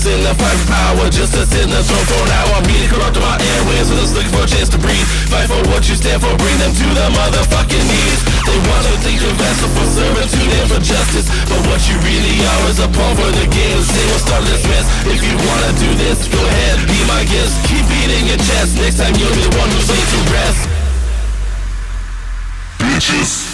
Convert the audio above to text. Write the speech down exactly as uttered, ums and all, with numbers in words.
in the fight for power, just to sit in the throne for an hour. I'm being corrupt on my airways, so just looking for a chance to breathe. Fight for what you stand for, bring them to the motherfucking knees. They want to think you're vessel for servitude and for justice, but what you really are is a pawn for the game. Say we'll start this mess. If you wanna do this, go ahead, be my guest. Keep beating your chest, next time you'll be the one who's laid to rest. Bitches.